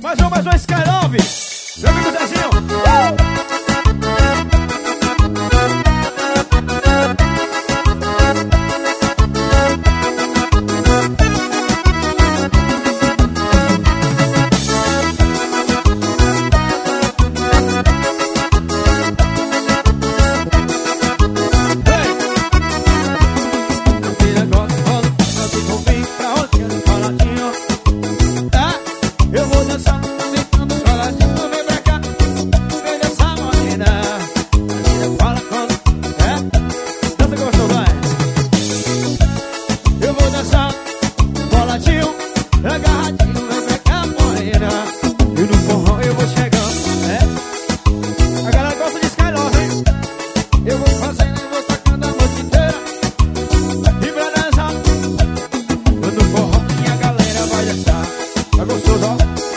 Mais um Skylove. Meu amigo Zezinho. Eu vou dançar, brincando coladinho. Vem pra cá, vem dançar, morena. Fala quando, dança que gostou, vai. Eu vou dançar, coladinho, agarradinho. Vem pra cá, morena. E no forró eu vou chegando, A galera gosta de Skylove, hein? Eu vou fazendo e vou tocando a noite inteira. E pra dançar, no forró minha galera vai dançar. Tá gostoso, ó?